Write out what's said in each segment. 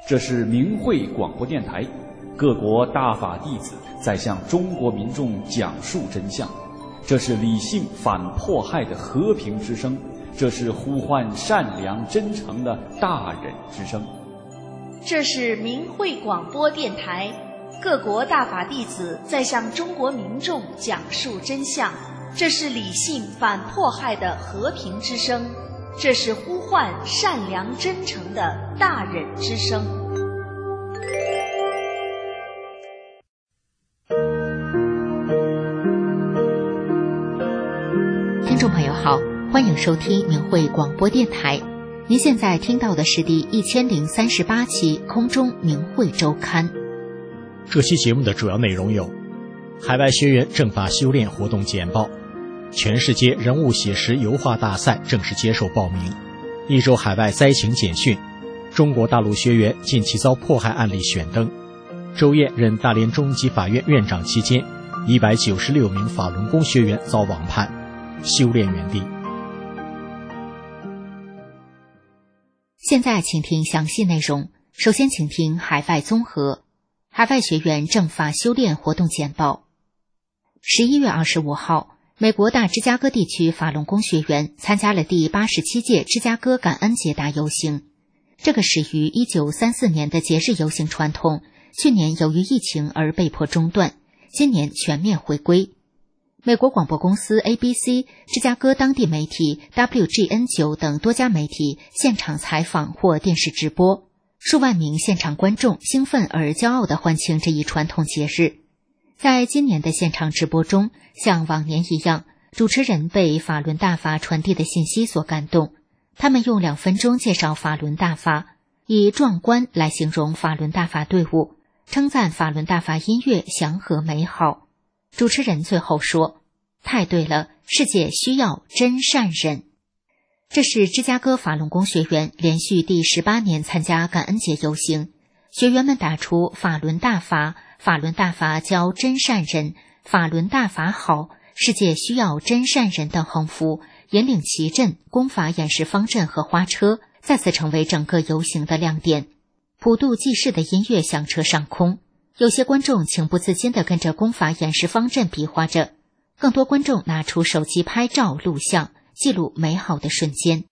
这是明慧广播电台，各国大法弟子在向中国民众讲述真相。这是理性反迫害的和平之声，这是呼唤善良真诚的大忍之声。 这是明慧广播电台，各国大法弟子在向中国民众讲述真相。这是理性反迫害的和平之声，这是呼唤善良真诚的大忍之声。 听众朋友好，欢迎收听明慧广播电台。您现在听到的是第1038期空中明慧周刊。 这期节目的主要内容有：海外学员正法修炼活动简报，全世界人物写实油画大赛正式接受报名，一周海外灾情简讯，中国大陆学员近期遭迫害案例选登，周燕任大连中级法院院长期间196名法轮功学员遭网判，修炼原地。 现在请听详细内容。首先请听海外综合。海外学员正法修炼活动简报。11月25号，美国大芝加哥地区法轮功学员参加了第87届芝加哥感恩节大游行。这个始于1934年的节日游行传统，去年由于疫情而被迫中断，今年全面回归。美国广播公司 ABC、芝加哥当地媒体 WGN9 等多家媒体现场采访或电视直播，数万名现场观众兴奋而骄傲地欢庆这一传统节日。在今年的现场直播中，像往年一样，主持人被法轮大法传递的信息所感动，他们用2分钟介绍法轮大法，以壮观来形容法轮大法队伍，称赞法轮大法音乐祥和美好。主持人最后说：“太对了，世界需要真善人。”这是芝加哥法轮功学员连续第18年参加感恩节游行，学员们打出法轮大法、法轮大法教真善人、法轮大法好、世界需要真善人等横幅，引领旗阵、功法演示方阵和花车，再次成为整个游行的亮点。普渡济世的音乐响彻上空，有些观众情不自禁地跟着功法演示方阵比划着，更多观众拿出手机拍照录像，记录美好的瞬间。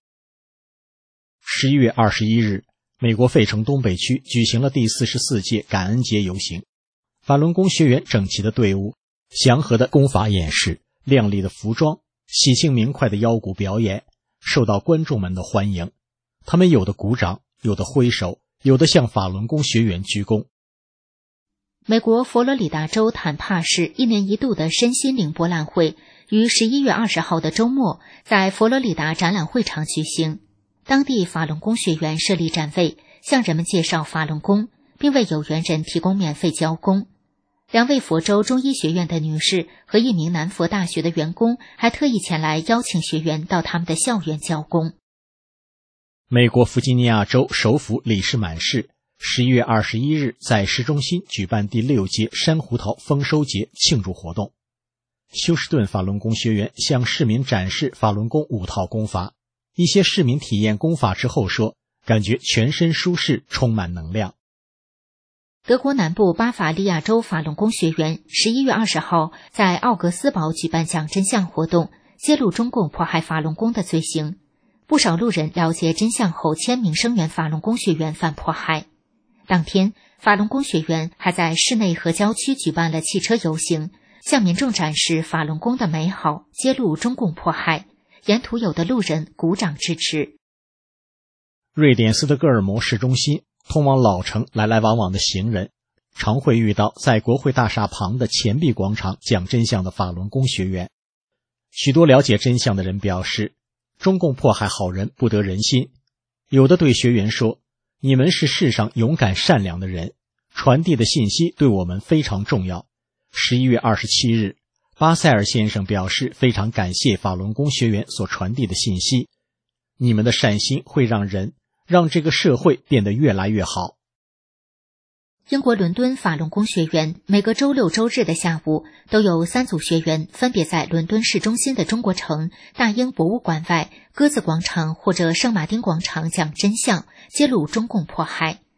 11月21日，美国费城东北区举行了第44届感恩节游行，法轮功学员整齐的队伍，祥和的功法演示，亮丽的服装，喜庆明快的腰鼓表演，受到观众们的欢迎。他们有的鼓掌，有的挥手，有的向法轮功学员鞠躬。 美国佛罗里达州坦帕市1年1度的身心灵博览会于11月20号的周末在佛罗里达展览会场举行，当地法轮功学员设立展位，向人们介绍法轮功，并为有缘人提供免费教功。2位佛州中医学院的女士和1名南佛大学的员工还特意前来邀请学员到他们的校园教功。 美国弗吉尼亚州首府里士满市11月21日在市中心举办第6届山胡桃丰收节庆祝活动。休斯顿法轮功学员向市民展示法轮功5套功法，一些市民体验功法之后说，感觉全身舒适，充满能量。 德国南部巴伐利亚州法轮功学员11月20号在奥格斯堡举办讲真相活动，揭露中共迫害法轮功的罪行。不少路人了解真相后签名声援法轮功学员反迫害。当天，法轮功学员还在市内和郊区举办了汽车游行，向民众展示法轮功的美好，揭露中共迫害。沿途有的路人鼓掌支持。 瑞典斯德哥尔摩市中心通往老城来来往往的行人常会遇到在国会大厦旁的钱币广场讲真相的法轮功学员。许多了解真相的人表示，中共迫害好人不得人心，有的对学员说，你们是世上勇敢善良的人，传递的信息对我们非常重要。11月27日，巴塞尔先生表示非常感谢法轮功学员所传递的信息，你们的善心会让这个社会变得越来越好。 英国伦敦法轮功学员每个周六周日的下午都有3组学员分别在伦敦市中心的中国城、大英博物馆外、鸽子广场或者圣马丁广场讲真相，揭露中共迫害。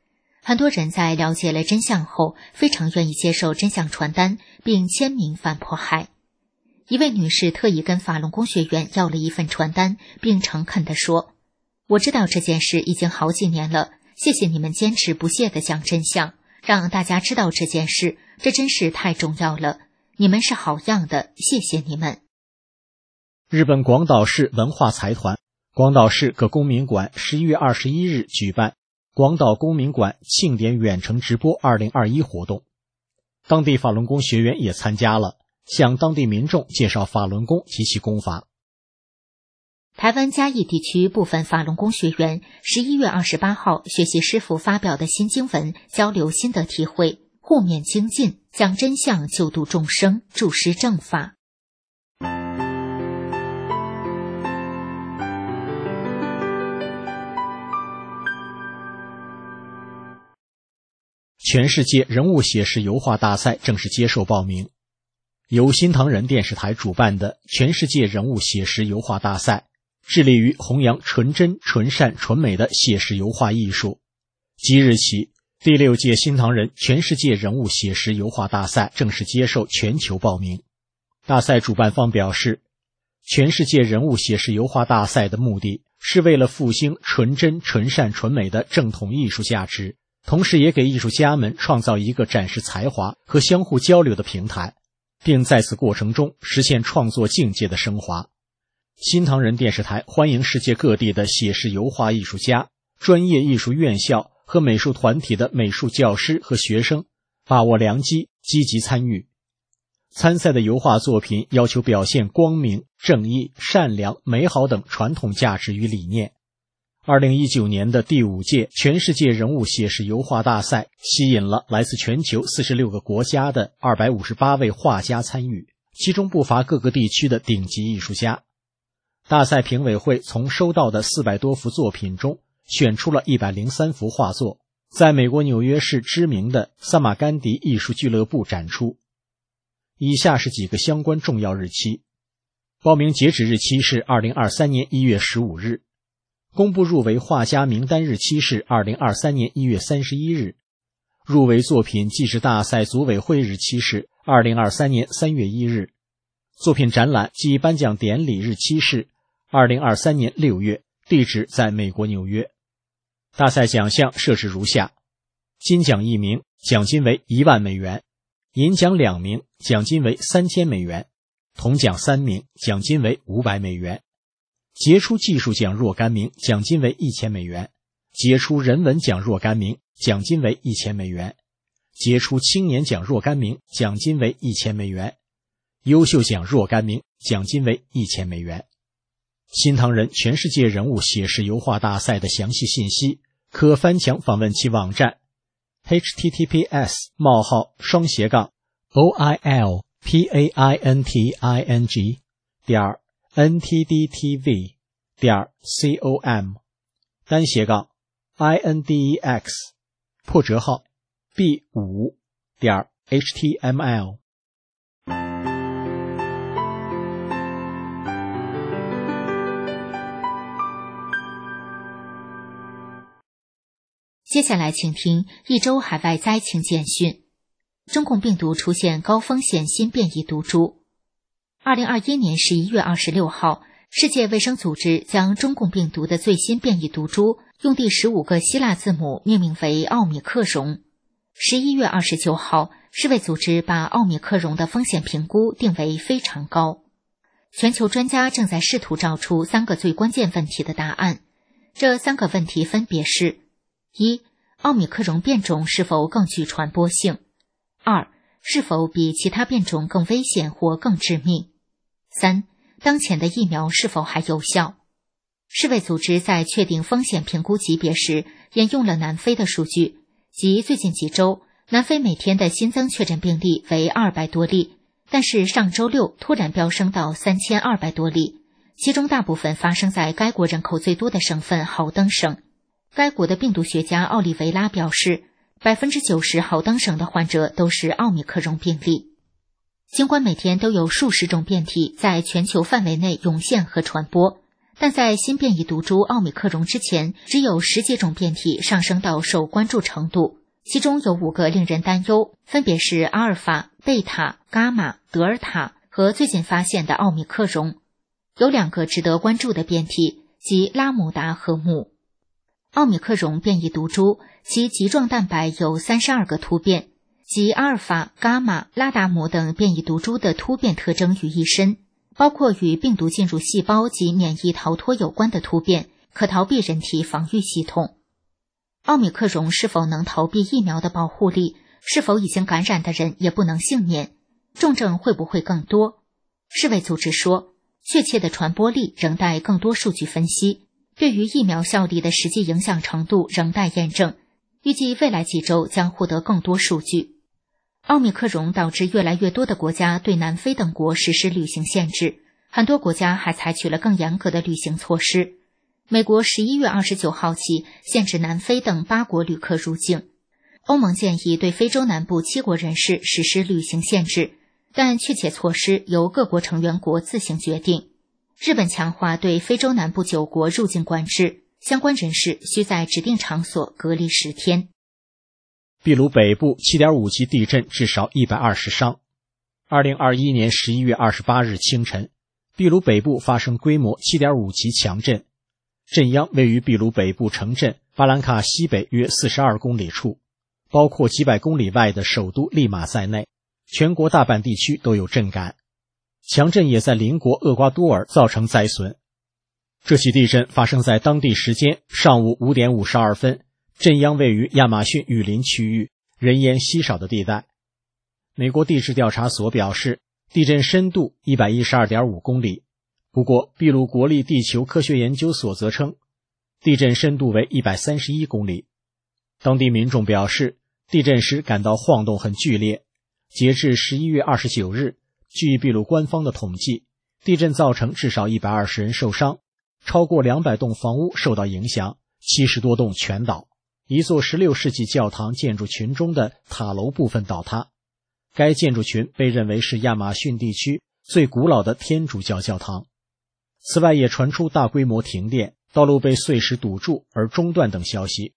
很多人在了解了真相后，非常愿意接受真相传单，并签名反迫害。一位女士特意跟法轮功学员要了一份传单，并诚恳地说：“我知道这件事已经好几年了，谢谢你们坚持不懈地讲真相，让大家知道这件事，这真是太重要了。你们是好样的，谢谢你们。” 日本广岛市文化财团、广岛市各公民馆11月21日举办广岛公民馆庆典远程直播2021活动，当地法轮功学员也参加了，向当地民众介绍法轮功及其功法。 台湾嘉义地区部分法轮功学员11月28号学习师父发表的新经文，交流心得体会，互勉精进，讲真相，救度众生，注施正法。 全世界人物写实油画大赛正式接受报名。由新唐人电视台主办的全世界人物写实油画大赛，致力于弘扬纯真、纯善、纯美的写实油画艺术。即日起，第6届新唐人全世界人物写实油画大赛正式接受全球报名。大赛主办方表示，全世界人物写实油画大赛的目的是为了复兴纯真、纯善、纯美的正统艺术价值，同时也给艺术家们创造一个展示才华和相互交流的平台，并在此过程中实现创作境界的升华。新唐人电视台欢迎世界各地的写实油画艺术家、专业艺术院校和美术团体的美术教师和学生把握良机，积极参与。参赛的油画作品要求表现光明、正义、善良、美好等传统价值与理念。2019年的第5届全世界人物写实油画大赛吸引了来自全球46个国家的258位画家参与，其中不乏各个地区的顶级艺术家。大赛评委会从收到的400多幅作品中选出了103幅画作，在美国纽约市知名的萨马甘迪艺术俱乐部展出。以下是几个相关重要日期。报名截止日期是2023年1月15日。公布入围画家名单日期是2023年1月31日，入围作品记事大赛组委会日期是2023年3月1日，作品展览暨颁奖典礼日期是2023年6月，地址在美国纽约。大赛奖项设置如下：金奖1名，奖金为1万美元；银奖2名，奖金为3000美元；铜奖3名，奖金为500美元。杰出技术奖若干名，奖金为1000美元；杰出人文奖若干名，奖金为1000美元；杰出青年奖若干名，奖金为1000美元；优秀奖若干名，奖金为1000美元。新唐人全世界人物写实油画大赛的详细信息可翻墙访问其网站 https://oilpaining.ntdtv.com/index_b5.html。 接下来请听一周海外灾情简讯。中共病毒出现高风险新变异毒株。2021年11月26号，世界卫生组织将中共病毒的最新变异毒株用第15个希腊字母命名为奥米克戎。11月29号，世卫组织把奥米克戎的风险评估定为非常高。全球专家正在试图找出3个最关键问题的答案。这3个问题分别是：1. 奥米克戎变种是否更具传播性？ 2. 是否比其他变种更危险或更致命？ 3. 当前的疫苗是否还有效？世卫组织在确定风险评估级别时，沿用了南非的数据，即最近几周，南非每天的新增确诊病例为200多例，但是上周六突然飙升到3200多例，其中大部分发生在该国人口最多的省份豪登省。该国的病毒学家奥利维拉表示，90%豪登省的患者都是奥米克戎病例。尽管每天都有数十种变体在全球范围内涌现和传播， 但在新变异毒株奥密克戎之前，只有10几种变体上升到受关注程度，其中有5个令人担忧，分别是阿尔法、贝塔、伽马、德尔塔和最近发现的奥密克戎。有2个值得关注的变体，即拉姆达和姆。奥密克戎变异毒株其棘状蛋白有32个突变，即阿尔法、伽马、拉达姆等变异毒株的突变特征于一身，包括与病毒进入细胞及免疫逃脱有关的突变，可逃避人体防御系统。奥密克戎是否能逃避疫苗的保护力，是否已经感染的人也不能幸免，重症会不会更多？世卫组织说，确切的传播力仍待更多数据分析，对于疫苗效力的实际影响程度仍待验证，预计未来几周将获得更多数据。奥密克戎导致越来越多的国家对南非等国实施旅行限制，很多国家还采取了更严格的旅行措施。美国11月29号起限制南非等8国旅客入境。欧盟建议对非洲南部7国人士实施旅行限制，但确切措施由各国成员国自行决定。日本强化对非洲南部9国入境管制，相关人士需在指定场所隔离10天。 秘鲁北部 7.5 级地震至少120伤。2021年11月28日清晨，秘鲁北部发生规模 7.5 级强震，震央位于秘鲁北部城镇巴兰卡西北约42公里处，包括几百公里外的首都利马在内，全国大半地区都有震感。强震也在邻国厄瓜多尔造成灾损。这起地震发生在当地时间上午5点52分，震央位于亚马逊雨林区域，人烟稀少的地带。美国地质调查所表示，地震深度 112.5 公里。不过，秘鲁国立地球科学研究所则称，地震深度为131公里。当地民众表示，地震时感到晃动很剧烈。截至11月29日，据秘鲁官方的统计，地震造成至少120人受伤，超过200栋房屋受到影响，70多栋全倒。一座16世纪教堂建筑群中的塔楼部分倒塌。该建筑群被认为是亚马逊地区最古老的天主教教堂。此外，也传出大规模停电、道路被碎石堵住而中断等消息。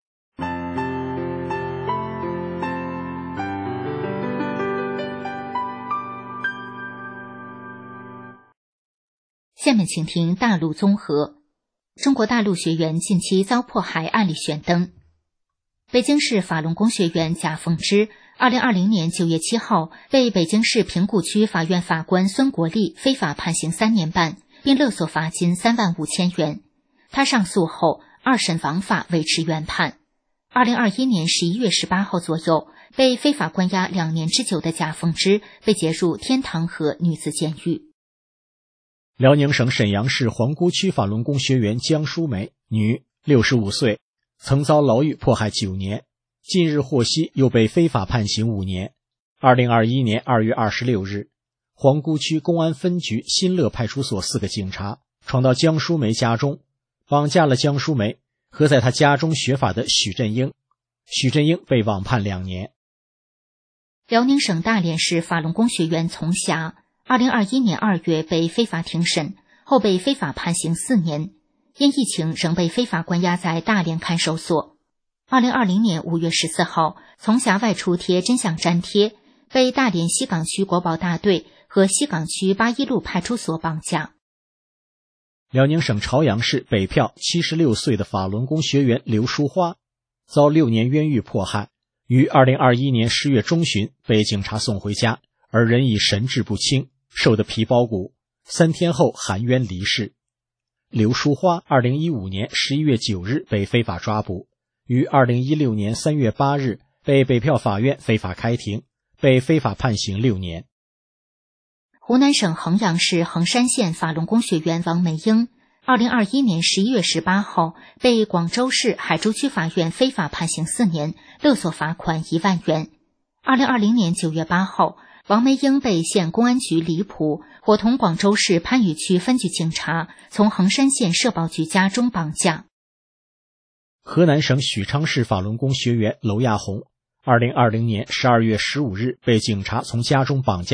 下面请听大陆综合。中国大陆学员近期遭迫害案例选登。北京市法轮功学员贾凤芝2020年9月7号被北京市平谷区法院法官孙国立非法判刑3年半，并勒索罚金3万5千元。他上诉后，2审枉法维持原判。2021年11月18号左右，被非法关押2年之久的贾凤芝被解入天堂河女子监狱。 辽宁省沈阳市皇姑区法轮功学员江淑梅，女，65岁，曾遭牢狱迫害9年，近日获悉又被非法判刑5年。2021年2月26日，皇姑区公安分局新乐派出所4个警察闯到江淑梅家中，绑架了江淑梅和在她家中学法的许振英。许振英被网判2年。 辽宁省大连市法轮功学员丛霞2021年2月被非法庭审，后被非法判刑4年，因疫情仍被非法关押在大连看守所。2020年5月14号，丛霞外出贴真相粘贴，被大连西岗区国保大队和西岗区八一路派出所绑架。 辽宁省朝阳市北票76岁的法轮功学员刘淑花，遭6年冤狱迫害，于2021年10月中旬被警察送回家，而人已神志不清，瘦得皮包骨，3天后含冤离世。刘淑花2015年11月9日被非法抓捕，于2016年3月8日被北票法院非法开庭，被非法判刑6年。 湖南省衡阳市衡山县法轮功学员王梅英2021年11月18号被广州市海珠区法院非法判刑4年，勒索罚款1万元。2020年9月8号，王梅英被县公安局李浦伙同广州市番禺区分局警察从衡山县社保局家中绑架。 河南省许昌市法轮功学员娄亚红2020年12月15日被警察从家中绑架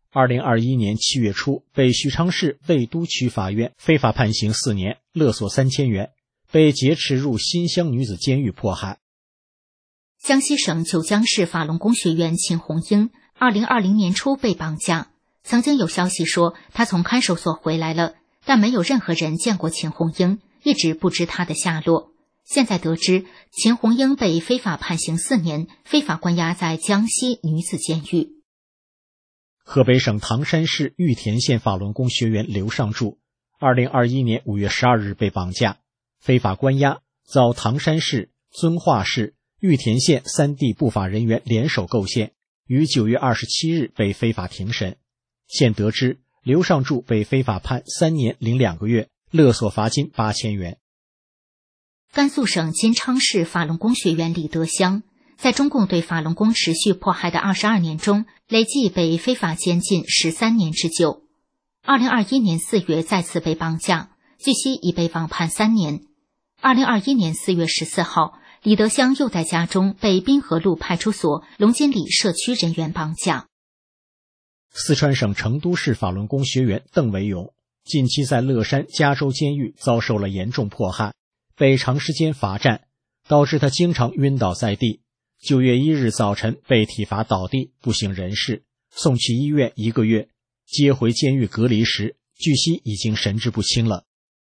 2021年7月初被许昌市魏都区法院非法判刑4年，勒索3000元，被劫持入新乡女子监狱迫害。 江西省九江市法轮功学员秦红英2020年初被绑架，曾经有消息说他从看守所回来了，但没有任何人见过秦红英，一直不知他的下落。现在得知秦红英被非法判刑4年，非法关押在江西女子监狱。 河北省唐山市玉田县法轮功学员刘尚柱2021年5月12日被绑架，非法关押，遭唐山市、遵化市、玉田县3地不法人员联手构陷，于9月27日被非法庭审。现得知刘尚柱被非法判3年零2个月，勒索罚金8000元。 甘肃省金昌市法轮功学员李德香，在中共对法轮功持续迫害的22年中，累计被非法监禁13年之久。2021年4月再次被绑架，据悉已被网判3年。2021年4月14号，李德香又在家中被滨河路派出所龙金里社区人员绑架。 四川省成都市法轮功学员邓维勇近期在乐山加州监狱遭受了严重迫害，被长时间罚站，导致他经常晕倒在地。9月1日早晨被体罚倒地，不省人事，送去医院1个月，接回监狱隔离时，据悉已经神志不清了。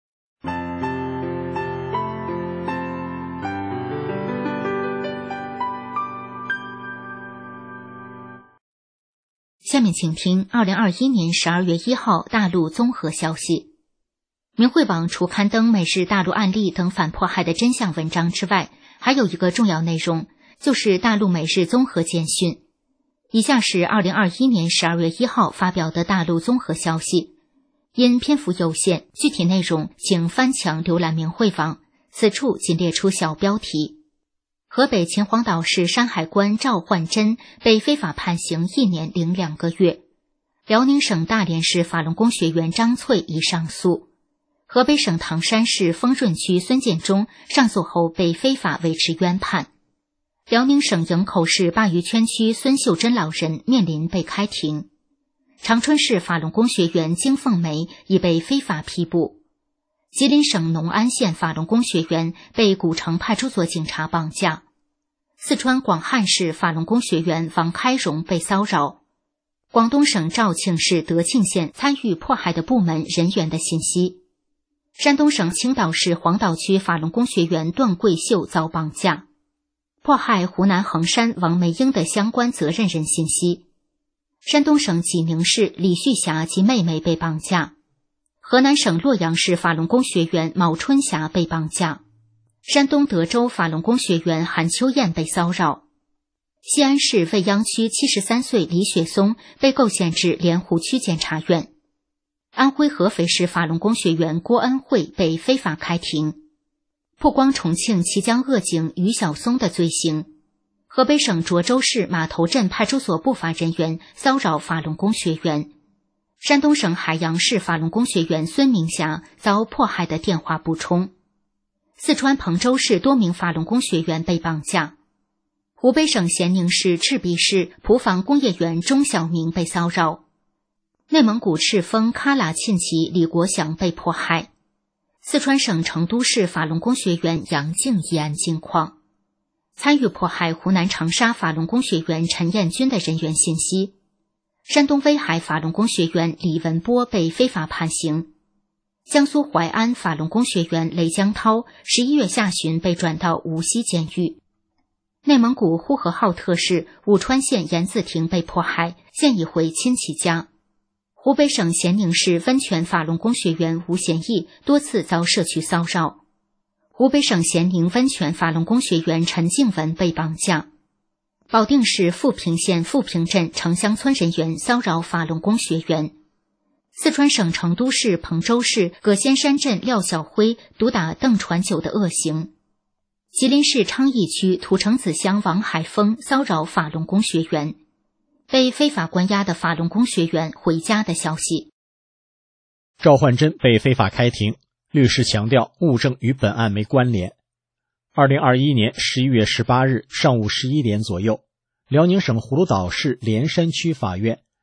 下面请听2021年12月1号大陆综合消息。明慧网除刊登美日大陆案例等反迫害的真相文章之外，还有一个重要内容，就是大陆美日综合简讯。以下是2021年12月1号发表的大陆综合消息，因篇幅有限，具体内容请翻墙浏览明慧网，此处仅列出小标题。河北秦皇岛市山海关赵焕珍被非法判刑1年零2个月。辽宁省大连市法轮功学员张翠已上诉。河北省唐山市丰润区孙建中上诉后被非法维持冤判。辽宁省营口市鲅鱼圈区孙秀珍老人面临被开庭。长春市法轮功学员金凤梅已被非法批捕。吉林省农安县法轮功学员被古城派出所警察绑架。四川广汉市法轮功学员王开荣被骚扰。广东省肇庆市德庆县参与迫害的部门人员的信息。山东省青岛市黄岛区法轮功学员段桂秀遭绑架。迫害湖南衡山王梅英的相关责任人信息。山东省济宁市李旭霞及妹妹被绑架。河南省洛阳市法轮功学员毛春霞被绑架。山东德州法轮功学员韩秋燕被骚扰。西安市未央区73岁李雪松被构陷至莲湖区检察院。安徽合肥市法轮功学员郭恩惠被非法开庭。曝光重庆綦江恶警于晓松的罪行。河北省涿州市码头镇派出所不法人员骚扰法轮功学员。山东省海洋市法轮功学员孙明霞遭迫害的电话补充。四川彭州市多名法轮功学员被绑架。湖北省咸宁市赤壁市蒲房工业园钟晓明被骚扰。内蒙古赤峰喀喇沁旗李国祥被迫害。四川省成都市法轮功学员杨静一案近况。参与迫害湖南长沙法轮功学员陈彦军的人员信息。山东威海法轮功学员李文波被非法判刑。江苏淮安法轮功学员雷江涛11月下旬被转到无锡监狱。内蒙古呼和浩特市武川县严自廷被迫害，现已回亲戚家。湖北省咸宁市温泉法轮功学员吴贤义多次遭社区骚扰。湖北省咸宁温泉法轮功学员陈静文被绑架。保定市富平县富平镇城乡村人员骚扰法轮功学员。四川省成都市彭州市葛仙山镇廖小辉毒打邓传九的恶行。吉林市昌邑区土城子乡王海峰骚扰法轮功学员。被非法关押的法轮功学员回家的消息。 赵焕珍被非法开庭，律师强调物证与本案没关联。2021年11月18日上午11点左右，辽宁省葫芦岛市连山区法院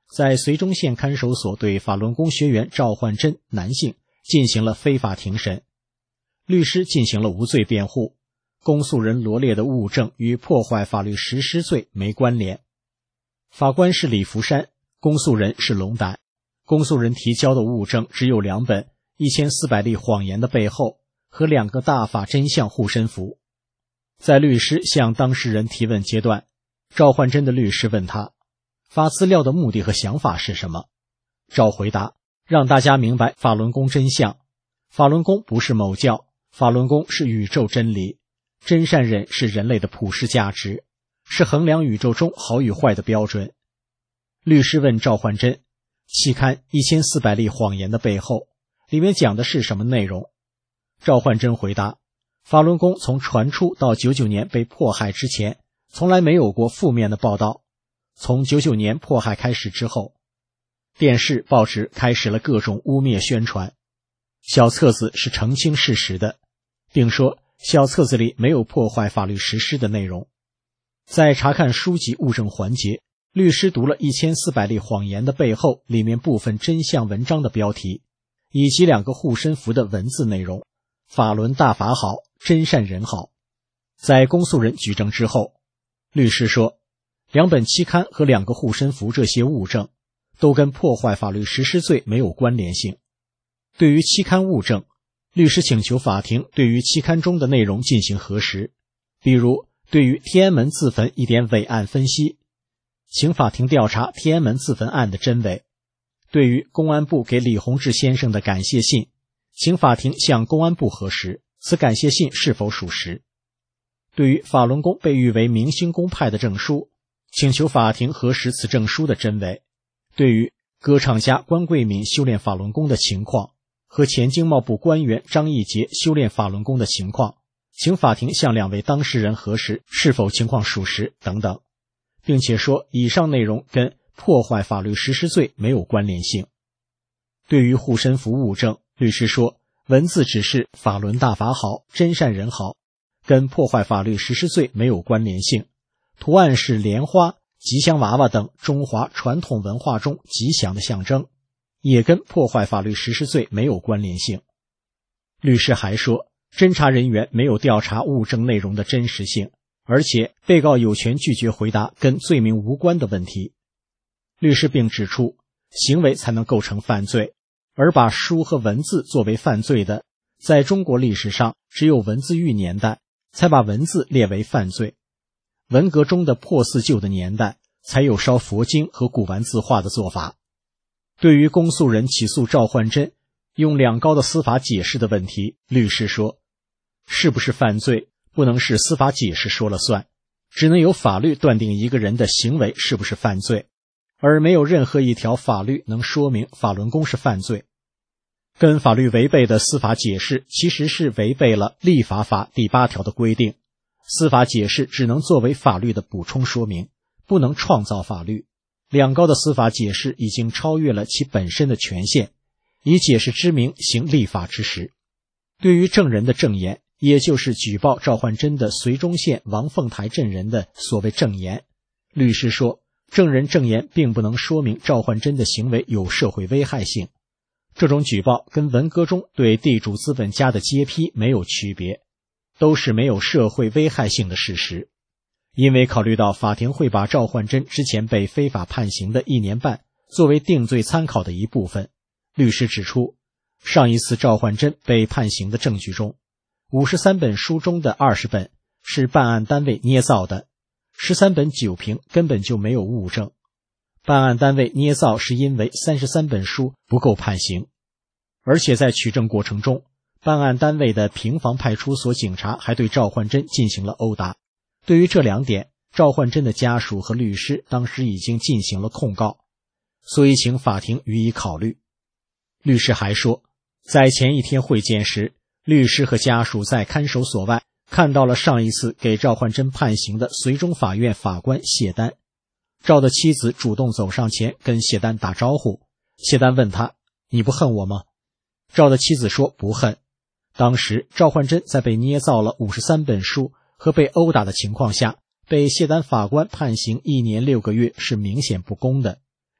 在绥中县看守所对法轮功学员赵焕珍男性进行了非法庭审。律师进行了无罪辩护，公诉人罗列的物证与破坏法律实施罪没关联。法官是李福山，公诉人是龙胆。公诉人提交的物证只有2本1400例谎言的背后和2个大法真相护身符。在律师向当事人提问阶段，赵焕珍的律师问他，发资料的目的和想法是什么？赵回答，让大家明白法轮功真相。法轮功不是某教，法轮功是宇宙真理，真善忍是人类的普世价值，是衡量宇宙中好与坏的标准。律师问赵焕珍，期刊1400例谎言的背后，里面讲的是什么内容？赵焕珍回答，法轮功从传出到99年被迫害之前，从来没有过负面的报道。从99年迫害开始之后，电视、报纸开始了各种污蔑宣传。小册子是澄清事实的，并说小册子里没有破坏法律实施的内容。在查看书籍物证环节，律师读了1400例谎言的背后里面部分真相文章的标题，以及2个护身符的文字内容，法轮大法好，真善人好。在公诉人举证之后，律师说2本期刊和2个护身符这些物证都跟破坏法律实施罪没有关联性。对于期刊物证，律师请求法庭对于期刊中的内容进行核实，比如对于天安门自焚一点伪案分析，请法庭调查天安门自焚案的真伪。对于公安部给李洪志先生的感谢信，请法庭向公安部核实此感谢信是否属实。对于法轮功被誉为明星公派的证书，请求法庭核实此证书的真伪。对于歌唱家关桂敏修炼法轮功的情况和前经贸部官员张义杰修炼法轮功的情况，请法庭向2位当事人核实是否情况属实等等，并且说以上内容跟破坏法律实施罪没有关联性。对于护身符物证，律师说文字只是法轮大法好，真善人好，跟破坏法律实施罪没有关联性。图案是莲花、吉祥娃娃等中华传统文化中吉祥的象征，也跟破坏法律实施罪没有关联性。律师还说，侦查人员没有调查物证内容的真实性，而且被告有权拒绝回答跟罪名无关的问题。律师并指出，行为才能构成犯罪，而把书和文字作为犯罪的，在中国历史上只有文字狱年代才把文字列为犯罪。文革中的破四旧的年代才有烧佛经和古玩字画的做法。对于公诉人起诉赵焕珍用2高的司法解释的问题，律师说，是不是犯罪不能是司法解释说了算，只能由法律断定一个人的行为是不是犯罪，而没有任何一条法律能说明法轮功是犯罪。跟法律违背的司法解释其实是违背了立法法第8条的规定，司法解释只能作为法律的补充说明，不能创造法律。2高的司法解释已经超越了其本身的权限，以解释之名行立法之实。对于证人的证言，也就是举报赵焕珍的绥中县王凤台镇人的所谓证言，律师说，证人证言并不能说明赵焕珍的行为有社会危害性。这种举报跟文革中对地主资本家的揭批没有区别，都是没有社会危害性的事实。因为考虑到法庭会把赵焕珍之前被非法判刑的1年半作为定罪参考的一部分，律师指出，上一次赵焕珍被判刑的证据中，53本书中的20本是办案单位捏造的，13本酒瓶根本就没有物证。办案单位捏造是因为33本书不够判刑，而且在取证过程中，办案单位的平房派出所警察还对赵焕珍进行了殴打。对于这2点，赵焕珍的家属和律师当时已经进行了控告，所以请法庭予以考虑。律师还说，在前一天会见时，律师和家属在看守所外看到了上一次给赵焕珍判刑的绥中法院法官谢丹。赵的妻子主动走上前跟谢丹打招呼，谢丹问他，你不恨我吗？赵的妻子说不恨。当时赵焕珍在被捏造了53本书和被殴打的情况下，被谢丹法官判刑1年6个月是明显不公的，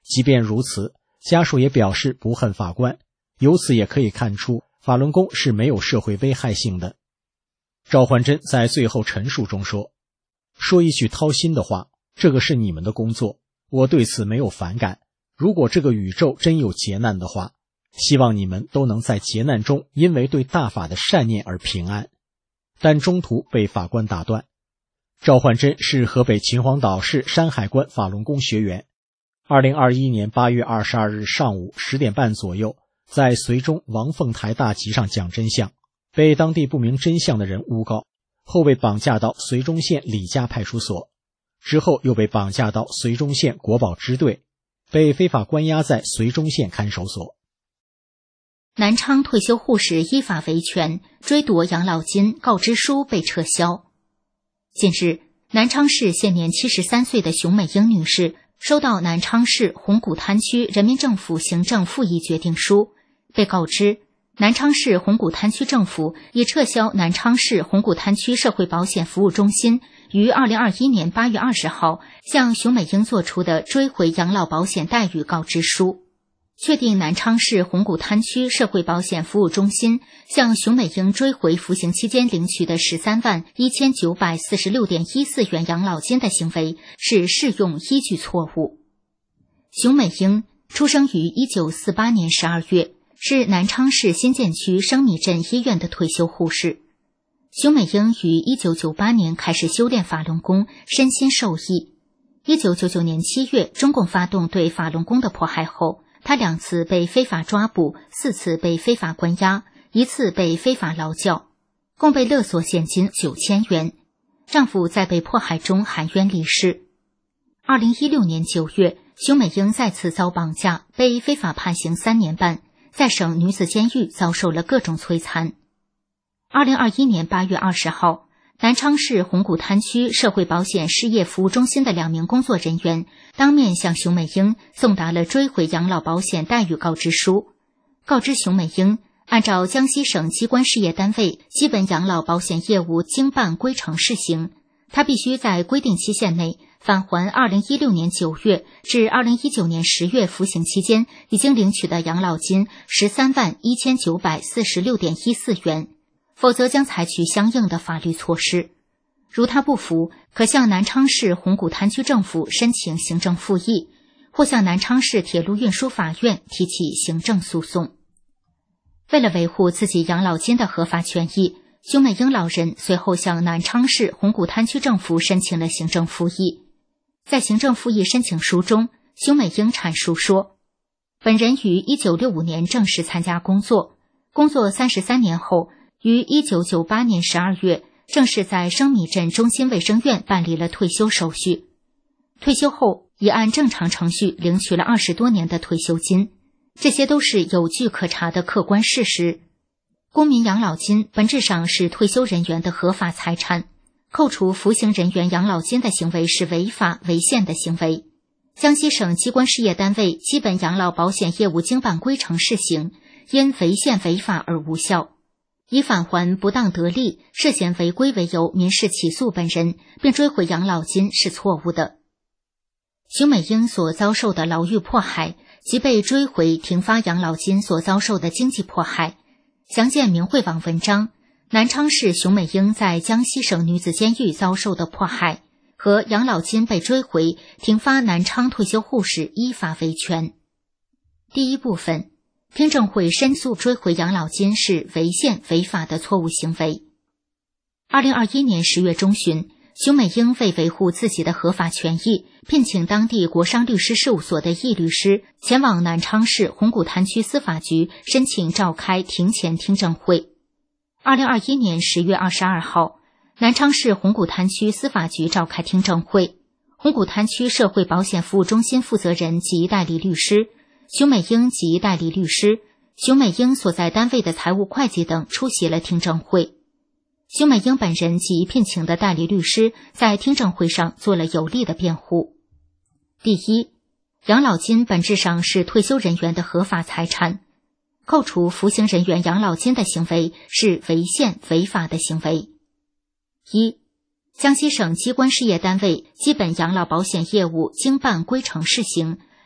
即便如此，家属也表示不恨法官，由此也可以看出法轮功是没有社会危害性的。赵焕珍在最后陈述中说一句掏心的话，这个是你们的工作，我对此没有反感。如果这个宇宙真有劫难的话，希望你们都能在劫难中因为对大法的善念而平安。但中途被法官打断。赵焕珍是河北秦皇岛市山海关法轮功学员。2021年8月22日上午10点半左右，在绥中王凤台大集上讲真相，被当地不明真相的人诬告，后被绑架到绥中县李家派出所，之后又被绑架到绥中县国保支队，被非法关押在绥中县看守所。 南昌退休护士依法维权追夺养老金告知书被撤销。近日，南昌市现年73岁的熊美英女士收到南昌市红谷滩区人民政府行政复议决定书，被告知南昌市红谷滩区政府已撤销南昌市红谷滩区社会保险服务中心于2021年8月20号向熊美英作出的追回养老保险待遇告知书，确定南昌市红谷滩区社会保险服务中心向熊美英追回服刑期间领取的131946.14元养老金的行为是适用依据错误。熊美英出生于1948年12月，是南昌市新建区生米镇医院的退休护士。熊美英于1998年开始修炼法轮功，身心受益。1999年7月，中共发动对法轮功的迫害后，她2次被非法抓捕，4次被非法关押，1次被非法劳教，共被勒索现金9000元。丈夫在被迫害中含冤离世。2016年9月，熊美英再次遭绑架，被非法判刑3年半，在省女子监狱遭受了各种摧残。2021年8月20号，南昌市红谷滩区社会保险事业服务中心的2名工作人员当面向熊美英送达了追回养老保险待遇告知书，告知熊美英按照江西省机关事业单位基本养老保险业务经办规程试行，她必须在规定期限内返还2016年9月至2019年10月服刑期间已经领取的养老金131946.14元，否则将采取相应的法律措施。如他不服，可向南昌市红谷滩区政府申请行政复议，或向南昌市铁路运输法院提起行政诉讼。为了维护自己养老金的合法权益，熊美英老人随后向南昌市红谷滩区政府申请了行政复议。在行政复议申请书中，熊美英阐述说，本人于1965年正式参加工作33年后，于1998年12月正式在生米镇中心卫生院办理了退休手续。退休后已按正常程序领取了20多年的退休金，这些都是有据可查的客观事实。公民养老金本质上是退休人员的合法财产，扣除服刑人员养老金的行为是违法违宪的行为。江西省机关事业单位基本养老保险业务经办规程试行，因违宪违法而无效，以返还不当得利、涉嫌违规为由民事起诉本人并追回养老金是错误的。熊美英所遭受的牢狱迫害及被追回停发养老金所遭受的经济迫害，详见明慧网文章南昌市熊美英在江西省女子监狱遭受的迫害和养老金被追回停发南昌退休护士依法维权。第一部分，听证会申诉追回养老金是违宪违法的错误行为。2021年10月中旬，熊美英为维护自己的合法权益，聘请当地国商律师事务所的易律师前往南昌市红谷滩区司法局申请召开庭前听证会。2021年10月22号，南昌市红谷滩区司法局召开听证会，红谷滩区社会保险服务中心负责人及代理律师、熊美英及代理律师、熊美英所在单位的财务会计等出席了听证会。熊美英本人及聘请的代理律师在听证会上做了有力的辩护。第一，养老金本质上是退休人员的合法财产，扣除服刑人员养老金的行为是违宪违法的行为。一、江西省机关事业单位基本养老保险业务经办规程试行，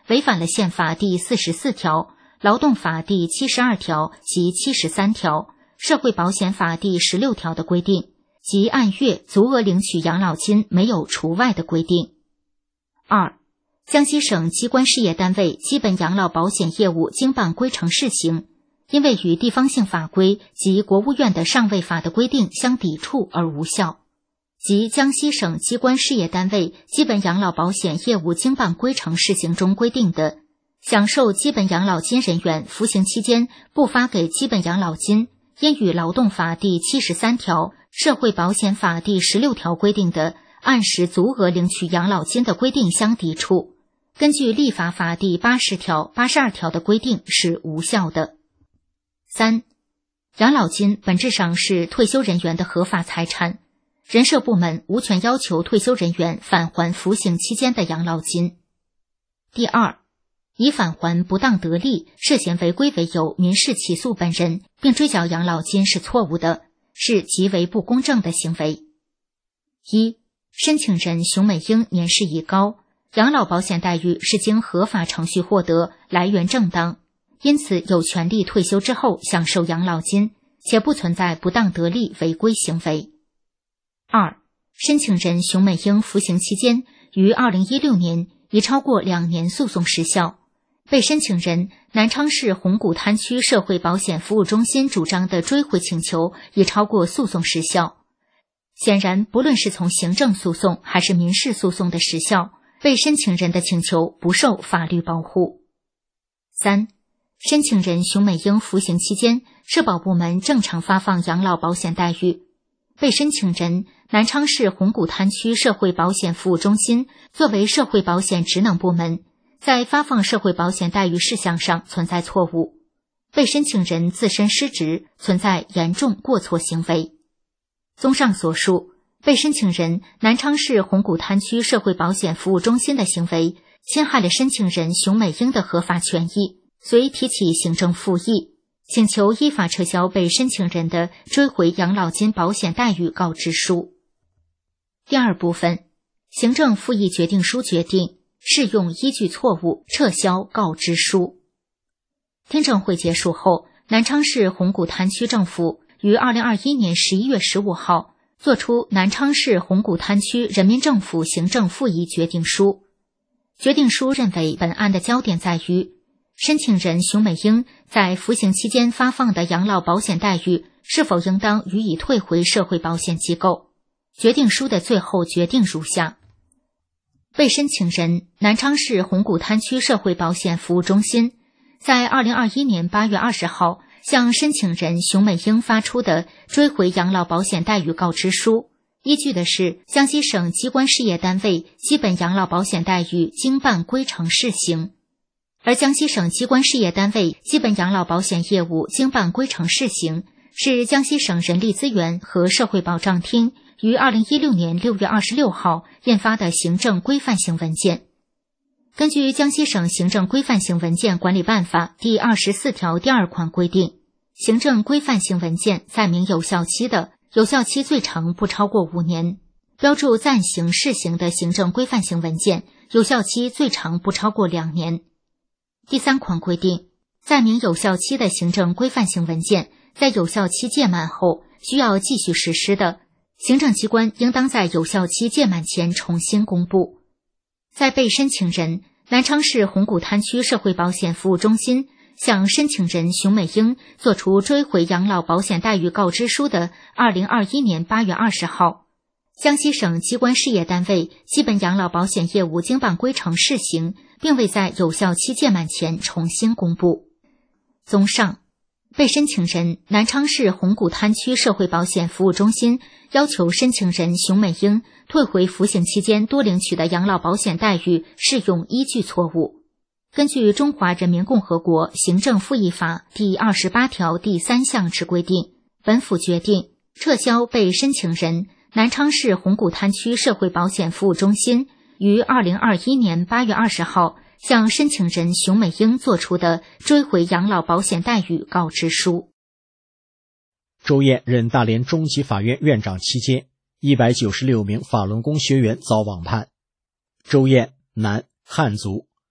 违反了宪法第44条、劳动法第72条及73条、社会保险法第16条的规定，即按月足额领取养老金没有除外的规定。2、江西省机关事业单位基本养老保险业务经办规程试行，因为与地方性法规及国务院的上位法的规定相抵触而无效，即江西省机关事业单位基本养老保险业务经办规程试行中规定的，享受基本养老金人员服刑期间不发给基本养老金，因与劳动法第73条、社会保险法第16条规定的按时足额领取养老金的规定相抵触，根据立法法第80条、82条的规定是无效的。3、养老金本质上是退休人员的合法财产，人社部门无权要求退休人员返还服刑期间的养老金。第二，以返还不当得利、涉嫌违规为由民事起诉本人并追缴养老金是错误的，是极为不公正的行为。一、申请人熊美英年事已高，养老保险待遇是经合法程序获得，来源正当，因此有权利退休之后享受养老金，且不存在不当得利违规行为。二、申请人熊美英服刑期间于2016年已超过2年诉讼时效，被申请人南昌市红谷滩区社会保险服务中心主张的追回请求已超过诉讼时效。显然，不论是从行政诉讼还是民事诉讼的时效，被申请人的请求不受法律保护。三、申请人熊美英服刑期间，社保部门正常发放养老保险待遇。被申请人南昌市红谷滩区社会保险服务中心作为社会保险职能部门，在发放社会保险待遇事项上存在错误。被申请人自身失职，存在严重过错行为。综上所述，被申请人南昌市红谷滩区社会保险服务中心的行为侵害了申请人熊美英的合法权益，遂提起行政复议，请求依法撤销被申请人的追回养老金保险待遇告知书。第二部分，行政复议决定书决定适用依据错误撤销告知书。听证会结束后，南昌市红谷滩区政府于2021年11月15号作出南昌市红谷滩区人民政府行政复议决定书。决定书认为，本案的焦点在于申请人熊美英在服刑期间发放的养老保险待遇是否应当予以退回社会保险机构。决定书的最后决定如下：被申请人南昌市红谷滩区社会保险服务中心在2021年8月20号向申请人熊美英发出的追回养老保险待遇告知书，依据的是江西省机关事业单位基本养老保险待遇经办规程试行。而江西省机关事业单位基本养老保险业务经办规程试行是江西省人力资源和社会保障厅于2016年6月26号印发的行政规范性文件。根据江西省行政规范性文件管理办法第24条第2款规定，行政规范性文件载明有效期的，有效期最长不超过5年；标注暂行试行的行政规范性文件，有效期最长不超过2年。第3款规定，载明有效期的行政规范性文件在有效期届满后需要继续实施的，行政机关应当在有效期届满前重新公布。在被申请人南昌市红谷滩区社会保险服务中心向申请人熊美英作出追回养老保险待遇告知书的2021年8月20号，江西省机关事业单位基本养老保险业务经办规程试行，并未在有效期届满前重新公布。综上，被申请人南昌市红谷滩区社会保险服务中心要求申请人熊美英退回服刑期间多领取的养老保险待遇适用依据错误。根据《中华人民共和国行政复议法》第28条第3项之规定，本府决定撤销被申请人南昌市红谷滩区社会保险服务中心于2021年8月20号向申请人熊美英作出的追回养老保险待遇告知书。 周燕任大连中级法院院长期间，196名法轮功学员遭网判。周燕，男，汉族，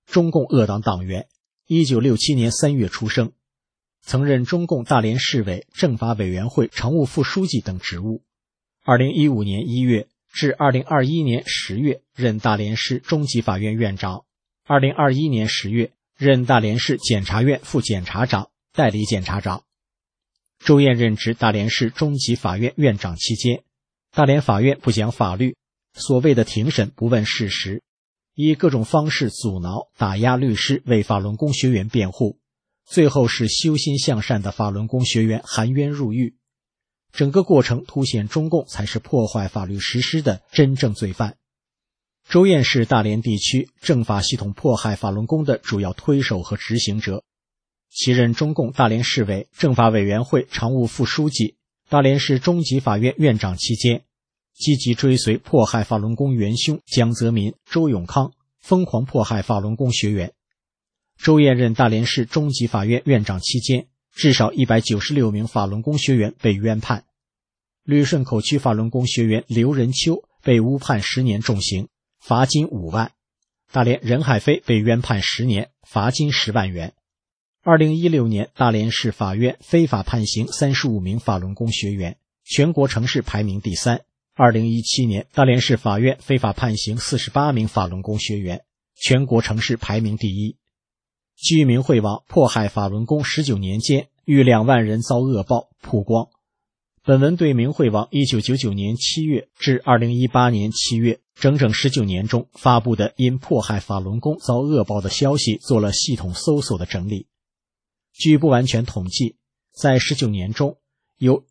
中共鄂党党员，1967年3月出生，曾任中共大连市委政法委员会常务副书记等职务。2015年1月至2021年10月任大连市中级法院院长，2021年10月任大连市检察院副检察长、代理检察长。周燕任职大连市中级法院院长期间，大连法院不讲法律，所谓的庭审不问事实，以各种方式阻挠、打压律师为法轮功学员辩护，最后使修心向善的法轮功学员含冤入狱。整个过程凸显中共才是破坏法律实施的真正罪犯。周燕是大连地区政法系统迫害法轮功的主要推手和执行者，其任中共大连市委政法委员会常务副书记、大连市中级法院院长期间，积极追随迫害法轮功元凶江泽民、周永康，疯狂迫害法轮功学员。周燕任大连市中级法院院长期间，至少196名法轮功学员被冤判。旅顺口区法轮功学员刘仁秋被误判10年重刑，罚金5万。大连任海飞被冤判10年，罚金10万元。2016年，大连市法院非法判刑35名法轮功学员，全国城市排名第3。2017年，大连市法院非法判刑48名法轮功学员，全国城市排名第1。据明慧网迫害法轮功19年间逾2万人遭恶报曝光。本文对明慧网1999年7月至2018年7月整整19年中发布的因迫害法轮功遭恶报的消息做了系统搜索的整理。据不完全统计，在19年中有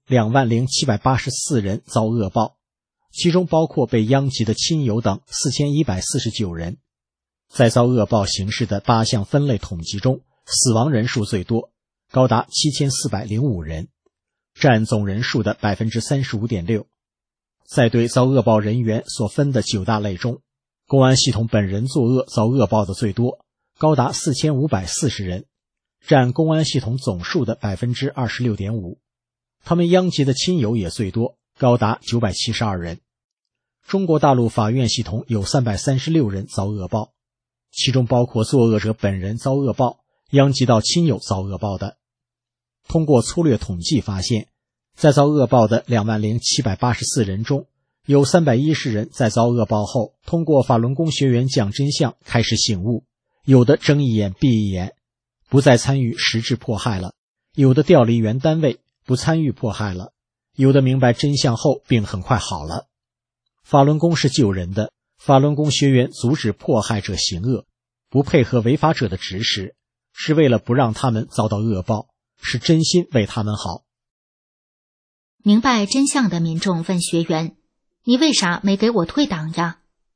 20784人遭恶报，其中包括被殃及的亲友等4149人。在遭恶报形式的8项分类统计中，死亡人数最多，高达7405人，占总人数的 35.6%。 在对遭恶报人员所分的9大类中，公安系统本人作恶遭恶报的最多，高达4540人，占公安系统总数的 26.5%。 他们殃及的亲友也最多，高达972人。中国大陆法院系统有336人遭恶报，其中包括作恶者本人遭恶报，殃及到亲友遭恶报的。通过粗略统计发现，在遭恶报的20784人中，有310人在遭恶报后通过法轮功学员讲真相开始醒悟，有的睁一眼闭一眼，不再参与实质迫害了，有的调离原单位不参与迫害了，有的明白真相后病很快好了。法轮功是救人的，法轮功学员阻止迫害者行恶，不配合违法者的指使，是为了不让他们遭到恶报，是真心为他们好。 明白真相的民众问学员：你为啥没给我退党呀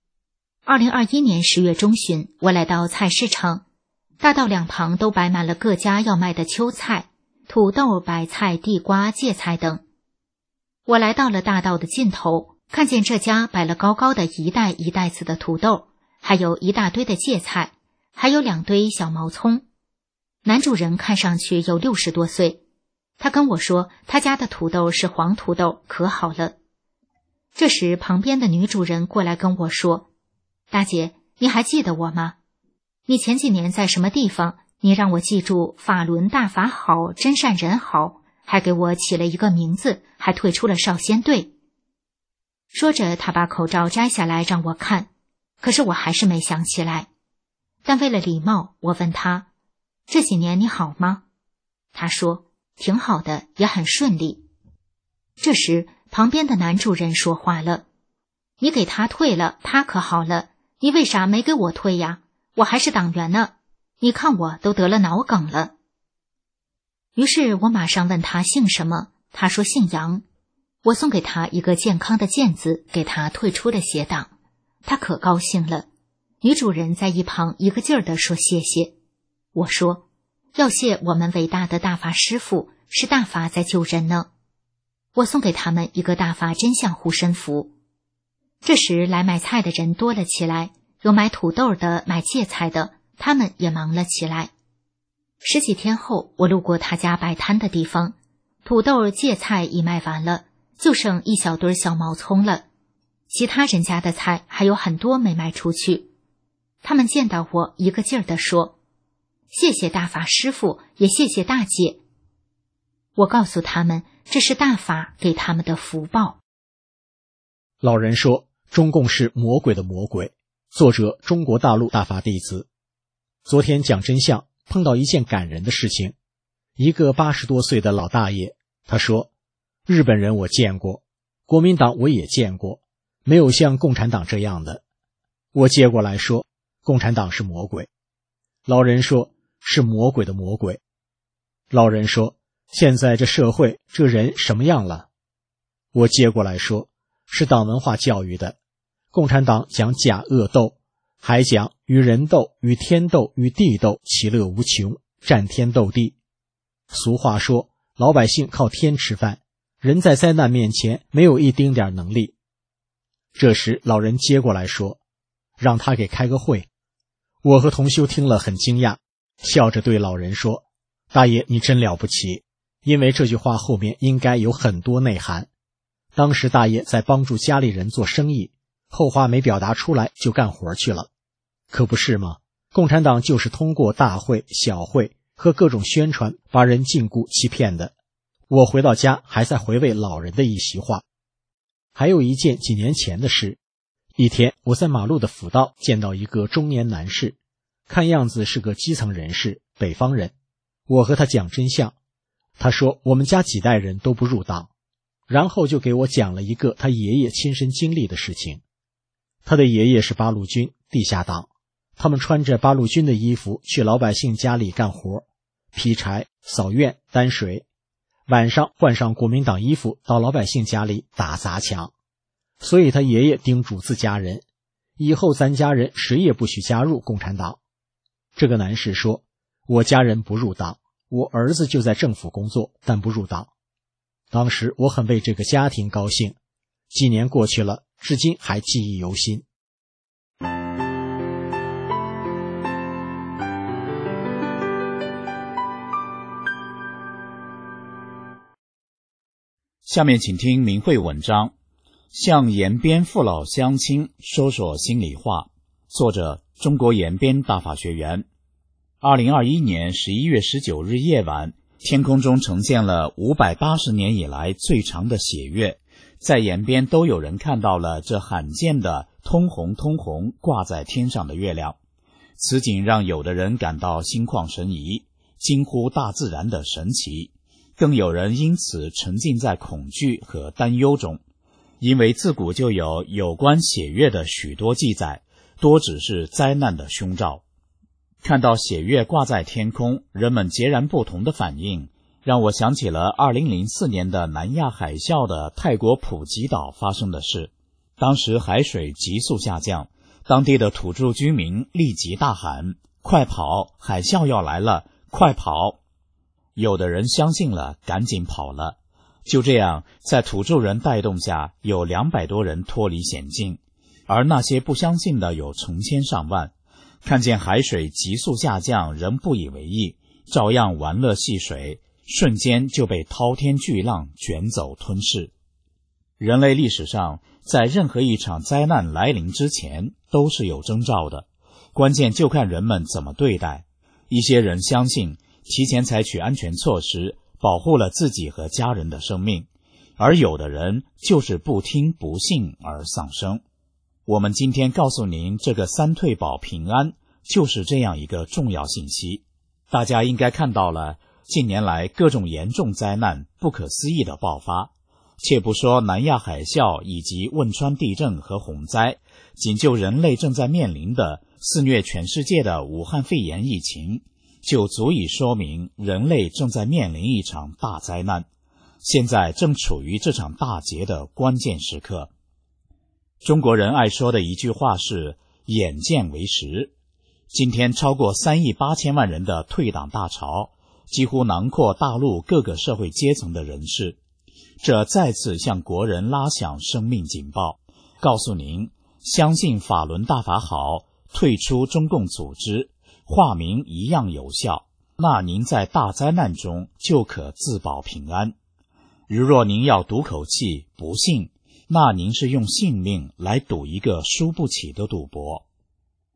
？2021年10月中旬，我来到菜市场，大道两旁都摆满了各家要卖的秋菜、土豆、白菜、地瓜、芥菜等。我来到了大道的尽头，看见这家摆了高高的一袋一袋子的土豆，还有一大堆的芥菜，还有2堆小毛葱。男主人看上去有60多岁，他跟我说他家的土豆是黄土豆，可好了。这时旁边的女主人过来跟我说：大姐，你还记得我吗？你前几年在什么地方？你让我记住法轮大法好，真善人好，还给我起了一个名字，还退出了少先队。说着他把口罩摘下来让我看，可是我还是没想起来。但为了礼貌，我问他：这几年你好吗？他说：挺好的，也很顺利。这时旁边的男主人说话了：你给他退了，他可好了，你为啥没给我退呀？我还是党员呢，你看我都得了脑梗了。于是我马上问他姓什么，他说姓杨。我送给他一个健康的健字，给他退出了邪党，他可高兴了。女主人在一旁一个劲儿地说谢谢。我说：要谢我们伟大的大法师父，是大法在救人呢。我送给他们一个大法真相护身符。这时来买菜的人多了起来，有买土豆的，买芥菜的，他们也忙了起来。10几天后，我路过他家摆摊的地方，土豆、芥菜已卖完了，就剩一小堆小毛葱了，其他人家的菜还有很多没卖出去。 他们见到我，一个劲儿地说：“谢谢大法师父，也谢谢大姐。”我告诉他们，这是大法给他们的福报。 老人说，中共是魔鬼的魔鬼。作者中国大陆大法弟子。昨天讲真相，碰到一件感人的事情。一个80多岁的老大爷，他说，日本人我见过，国民党我也见过，没有像共产党这样的。我接过来说，共产党是魔鬼。老人说，是魔鬼的魔鬼。老人说，现在这社会这人什么样了？我接过来说，是党文化教育的。共产党讲假恶斗，还讲与人斗，与天斗，与地斗，其乐无穷，战天斗地。俗话说，老百姓靠天吃饭，人在灾难面前没有一丁点能力。这时老人接过来说，让他给开个会。我和同修听了很惊讶，笑着对老人说，大爷你真了不起，因为这句话后面应该有很多内涵。当时大爷在帮助家里人做生意，后话没表达出来就干活去了。可不是吗？共产党就是通过大会、小会和各种宣传把人禁锢欺骗的。我回到家还在回味老人的一席话。还有一件几年前的事，一天我在马路的辅道见到一个中年男士，看样子是个基层人士，北方人。我和他讲真相，他说我们家几代人都不入党，然后就给我讲了一个他爷爷亲身经历的事情。他的爷爷是八路军地下党，他们穿着八路军的衣服去老百姓家里干活，劈柴、扫院、担水，晚上换上国民党衣服到老百姓家里打砸抢。所以他爷爷叮嘱自家人，以后咱家人谁也不许加入共产党。这个男士说，我家人不入党，我儿子就在政府工作，但不入党。当时我很为这个家庭高兴，几年过去了，至今还记忆犹新。 下面请听明慧文章，向延边父老乡亲说说心里话。作者中国延边大法学员。2021年11月19日夜晚，天空中呈现了580年以来最长的血月，在延边都有人看到了这罕见的通红挂在天上的月亮。此景让有的人感到心旷神怡，惊呼大自然的神奇，更有人因此沉浸在恐惧和担忧中。因为自古就有关血月的许多记载，多只是灾难的凶兆。看到血月挂在天空，人们截然不同的反应，让我想起了2004年的南亚海啸的泰国普吉岛发生的事。当时海水急速下降，当地的土著居民立即大喊，快跑，海啸要来了，快跑。有的人相信了，赶紧跑了。就这样，在土著人带动下，有200多人脱离险境，而那些不相信的有成千上万。看见海水急速下降，仍不以为意，照样玩乐戏水，瞬间就被滔天巨浪卷走吞噬。人类历史上，在任何一场灾难来临之前，都是有征兆的，关键就看人们怎么对待。一些人相信，提前采取安全措施，保护了自己和家人的生命，而有的人就是不听不信而丧生。我们今天告诉您，这个3退保平安就是这样一个重要信息。大家应该看到了，近年来各种严重灾难不可思议的爆发。且不说南亚海啸以及汶川地震和洪灾，仅就人类正在面临的肆虐全世界的武汉肺炎疫情，就足以说明人类正在面临一场大灾难，现在正处于这场大劫的关键时刻。中国人爱说的一句话是眼见为实。今天超过3亿8千万人的退党大潮，几乎囊括大陆各个社会阶层的人士，这再次向国人拉响生命警报，告诉您，相信法轮大法好，退出中共组织，化名一样有效，那您在大灾难中就可自保平安。如若您要赌口气不信，那您是用性命来赌一个输不起的赌博。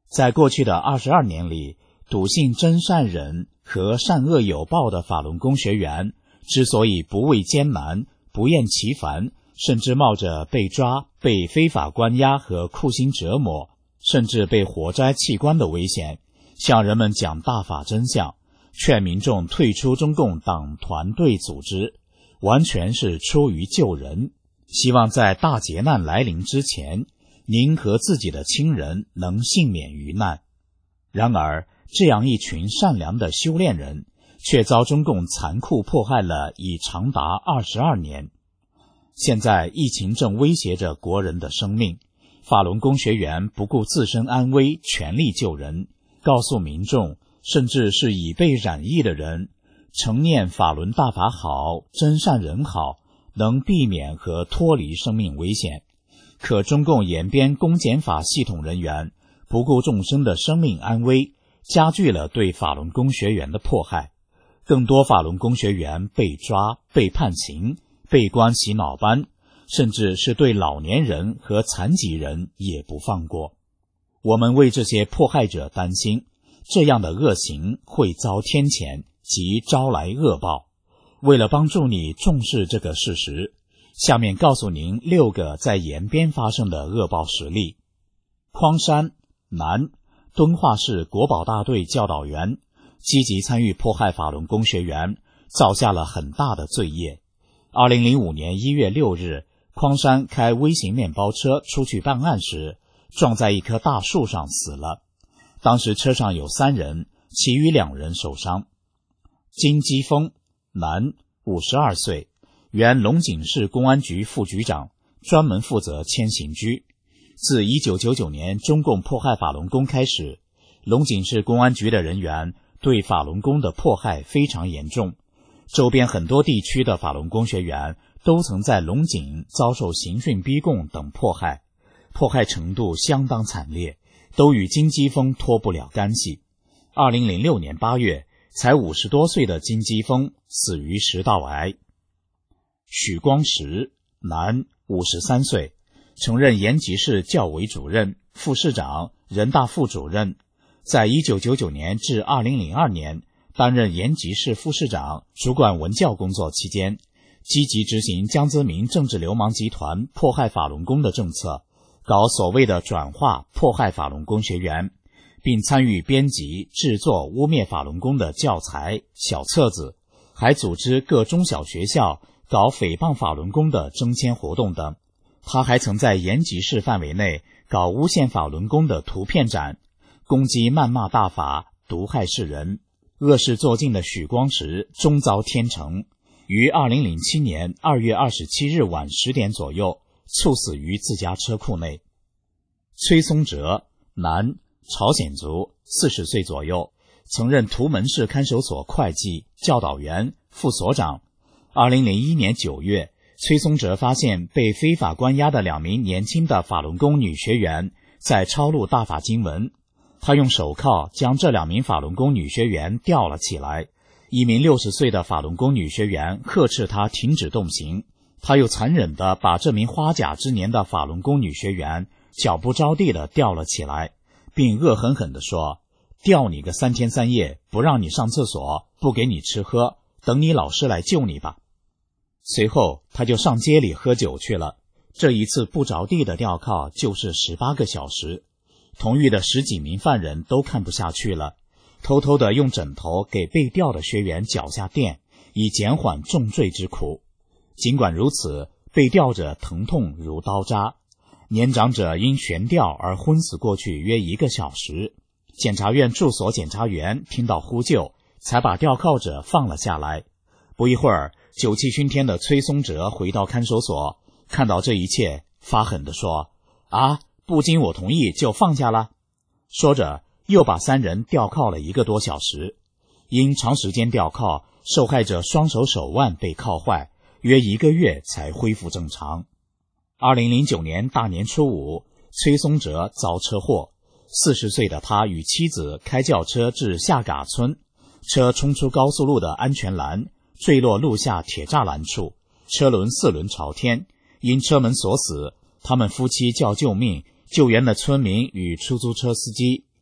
在过去的22年里，笃信真善忍和善恶有报的法轮功学员，之所以不畏艰难，不厌其烦，甚至冒着被抓、被非法关押和酷刑折磨，甚至被活摘器官的危险，向人们讲大法真相，劝民众退出中共党团队组织，完全是出于救人，希望在大劫难来临之前，您和自己的亲人能幸免于难。然而，这样一群善良的修炼人，却遭中共残酷迫害了已长达22年。现在疫情正威胁着国人的生命，法轮功学员不顾自身安危，全力救人，告诉民众，甚至是已被染疫的人，诚念法轮大法好，真善人好，能避免和脱离生命危险。可中共延边公检法系统人员不顾众生的生命安危，加剧了对法轮功学员的迫害。更多法轮功学员被抓、被判刑、被关洗脑班，甚至是对老年人和残疾人也不放过。我们为这些迫害者担心，这样的恶行会遭天谴及招来恶报。为了帮助你重视这个事实，下面告诉您6个在延边发生的恶报实例。匡山，男，敦化市国保大队教导员，积极参与迫害法轮功学员，造下了很大的罪业。2005年1月6日，匡山开微型面包车出去办案时，撞在一棵大树上死了。当时车上有3人，其余2人受伤。金基峰，男，52岁，原龙井市公安局副局长，专门负责迁刑拘。自1999年中共迫害法轮功开始，龙井市公安局的人员对法轮功的迫害非常严重，周边很多地区的法轮功学员都曾在龙井遭受刑讯逼供等迫害，迫害程度相当惨烈，都与金基峰脱不了干系。2006年8月，才50多岁的金基峰死于食道癌。许光石，男，53岁，曾任延吉市教委主任、副市长、人大副主任，在1999年至2002年担任延吉市副市长，主管文教工作期间，积极执行江泽民政治流氓集团迫害法轮功的政策，搞所谓的转化迫害法轮功学员，并参与编辑制作污蔑法轮功的教材、小册子，还组织各中小学校搞诽谤法轮功的征签活动等。他还曾在延吉市范围内搞诬陷法轮功的图片展，攻击谩骂大法，毒害世人。恶事做尽的许光石终遭天惩，于2007年2月27日晚10点左右猝死于自家车库内。崔松哲，男，朝鲜族，40岁左右，曾任图门市看守所会计、教导员、副所长。2001年9月，崔松哲发现被非法关押的2名年轻的法轮功女学员在抄录大法经文，他用手铐将这2名法轮功女学员吊了起来。一名60岁的法轮功女学员呵斥他停止动刑，他又残忍地把这名花甲之年的法轮功女学员脚不着地地吊了起来，并恶狠狠地说：吊你个3天3夜，不让你上厕所，不给你吃喝，等你老师来救你吧。随后他就上街里喝酒去了，这一次不着地的吊铐就是18个小时。同狱的10几名犯人都看不下去了，偷偷地用枕头给被吊的学员脚下垫，以减缓重罪之苦。尽管如此，被吊者疼痛如刀扎，年长者因悬吊而昏死过去约1个小时。检察院住所检察员听到呼救，才把吊铐者放了下来。不一会儿，酒气熏天的崔松哲回到看守所，看到这一切，发狠地说：不经我同意就放下了。说着又把3人吊铐了1个多小时。因长时间吊铐，受害者双手手腕被铐坏，约1个月才恢复正常。2009年大年初5，崔松哲遭车祸。40岁的他与妻子开轿车至下嘎村，车冲出高速路的安全栏，坠落路下铁栅栏处，车轮4轮朝天，因车门锁死，他们夫妻叫救命，救援的村民与出租车司机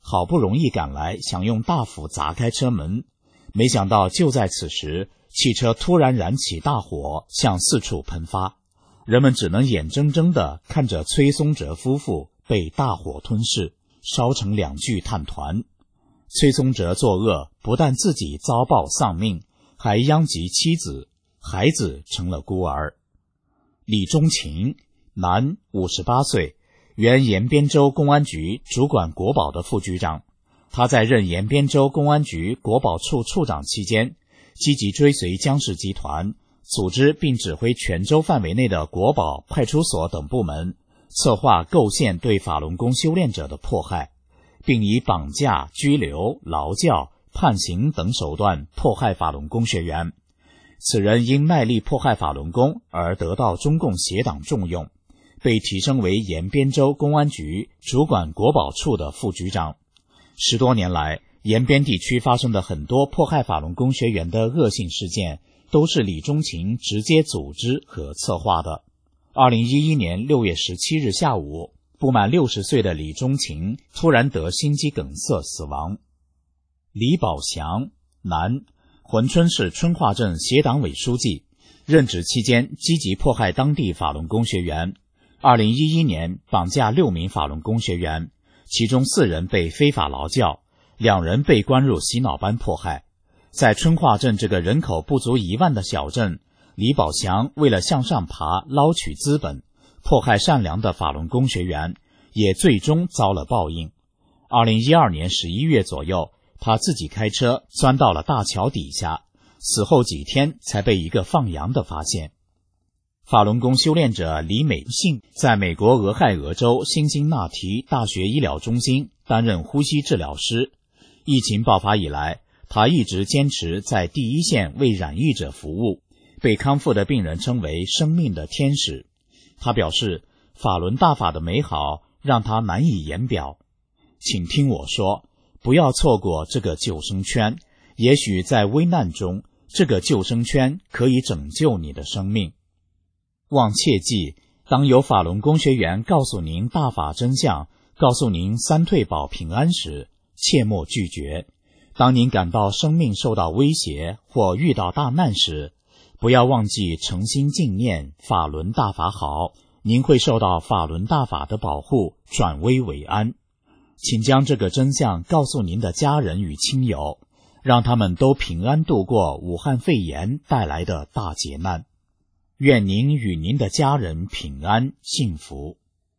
好不容易赶来，想用大斧砸开车门，没想到就在此时，汽车突然燃起大火，向四处喷发。人们只能眼睁睁地看着崔松哲夫妇被大火吞噬，烧成2具炭团。崔松哲作恶，不但自己遭报丧命，还殃及妻子，孩子成了孤儿。李忠勤，男，58岁，原延边州公安局主管国保的副局长。他在任延边州公安局国保处处长期间，积极追随江氏集团，组织并指挥全州范围内的国保、派出所等部门，策划构陷对法轮功修炼者的迫害，并以绑架、拘留、劳教、判刑等手段迫害法轮功学员。此人因卖力迫害法轮功而得到中共协党重用，被提升为延边州公安局主管国保处的副局长。10多年来，延边地区发生的很多迫害法轮功学员的恶性事件，都是李忠勤直接组织和策划的。2011年6月17日下午，不满60岁的李忠勤突然得心肌梗塞死亡。李宝祥，男，珲春市春化镇协党委书记，任职期间积极迫害当地法轮功学员。2011年绑架6名法轮功学员，其中4人被非法劳教，2人被关入洗脑班迫害。在春化镇这个人口不足1万的小镇，李宝祥为了向上爬，捞取资本，迫害善良的法轮功学员，也最终遭了报应。2012年11月左右，他自己开车钻到了大桥底下，死后几天才被一个放羊的发现。法轮功修炼者李美信在美国俄亥俄州辛辛那提大学医疗中心担任呼吸治疗师。疫情爆发以来，他一直坚持在第一线为染疫者服务，被康复的病人称为生命的天使。他表示，法轮大法的美好让他难以言表。请听我说，不要错过这个救生圈，也许在危难中，这个救生圈可以拯救你的生命。望切记，当有法轮功学员告诉您大法真相，告诉您三退保平安时，切莫拒绝。当您感到生命受到威胁或遇到大难时，不要忘记诚心敬念法轮大法好，您会受到法轮大法的保护，转危为安。请将这个真相告诉您的家人与亲友，让他们都平安度过武汉肺炎带来的大劫难。愿您与您的家人平安幸福。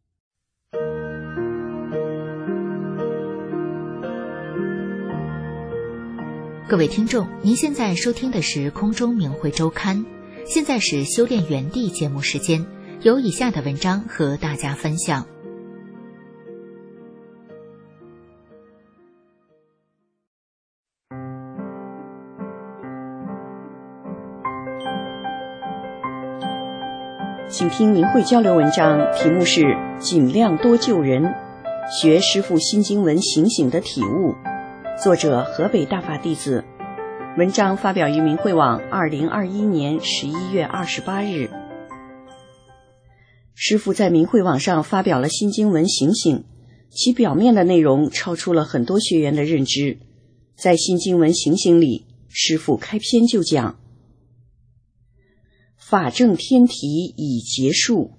各位听众，您现在收听的是空中明慧周刊，现在是修炼原地节目时间，有以下的文章和大家分享。 请听明慧交流文章，题目是尽量多救人，学师父心经文醒醒的体悟，作者河北大法弟子。文章发表于明慧网2021年11月28日。师父在明慧网上发表了心经文醒醒，其表面的内容超出了很多学员的认知。在心经文醒醒里，师父开篇就讲，法正天体已结束。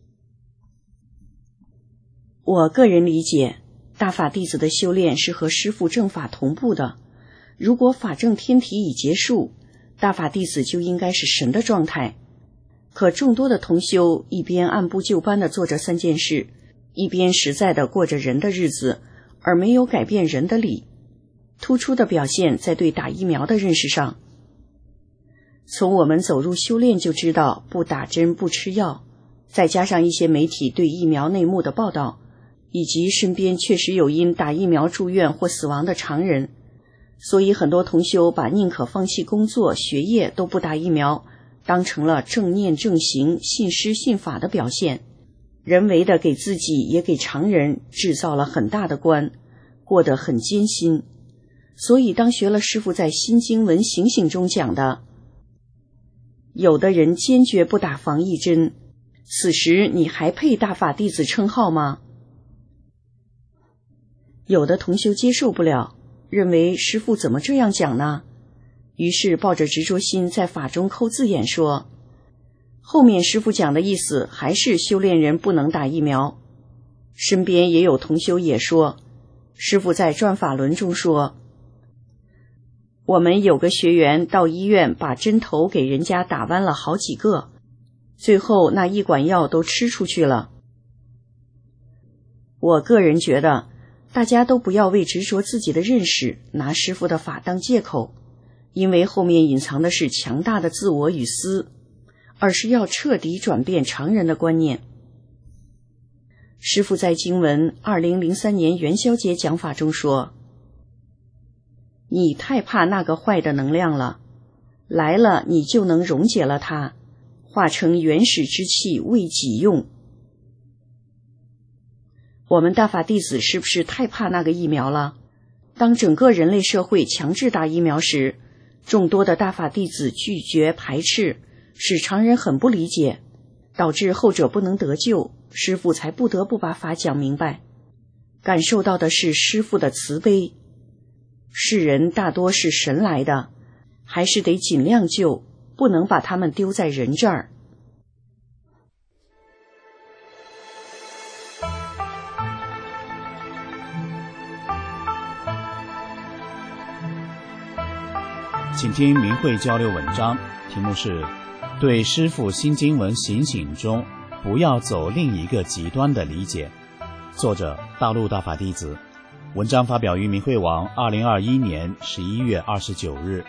我个人理解，大法弟子的修炼是和师父正法同步的。如果法正天体已结束，大法弟子就应该是神的状态。可众多的同修一边按部就班地做着3件事，一边实在地过着人的日子，而没有改变人的理。突出的表现在对打疫苗的认识上。从我们走入修炼就知道，不打针不吃药，再加上一些媒体对疫苗内幕的报道，以及身边确实有因打疫苗住院或死亡的常人，所以很多同修把宁可放弃工作学业都不打疫苗当成了正念正行信师信法的表现，人为的给自己也给常人制造了很大的关，过得很艰辛。所以当学了师父在心经文醒醒中讲的，有的人坚决不打防疫针，此时你还配大法弟子称号吗？ 有的同修接受不了，认为师父怎么这样讲呢？于是抱着执着心在法中抠字眼说，后面师父讲的意思还是修炼人不能打疫苗。身边也有同修也说，师父在转法轮中说，我们有个学员到医院把针头给人家打弯了好几个，最后那一管药都吃出去了。我个人觉得大家都不要为执着自己的认识拿师父的法当借口，因为后面隐藏的是强大的自我与私，而是要彻底转变常人的观念。师父在经文2003年元宵节讲法中说，你太怕那个坏的能量了，来了你就能溶解了它，化成原始之气为己用。我们大法弟子是不是太怕那个疫苗了？当整个人类社会强制打疫苗时，众多的大法弟子拒绝排斥，使常人很不理解，导致后者不能得救，师父才不得不把法讲明白。感受到的是师父的慈悲，世人大多是神来的，还是得尽量救，不能把他们丢在人这儿。 请听明慧交流文章，题目是对师父新经文醒醒中不要走另一个极端的理解，作者大陆大法弟子，文章发表于明慧网2021年11月29日。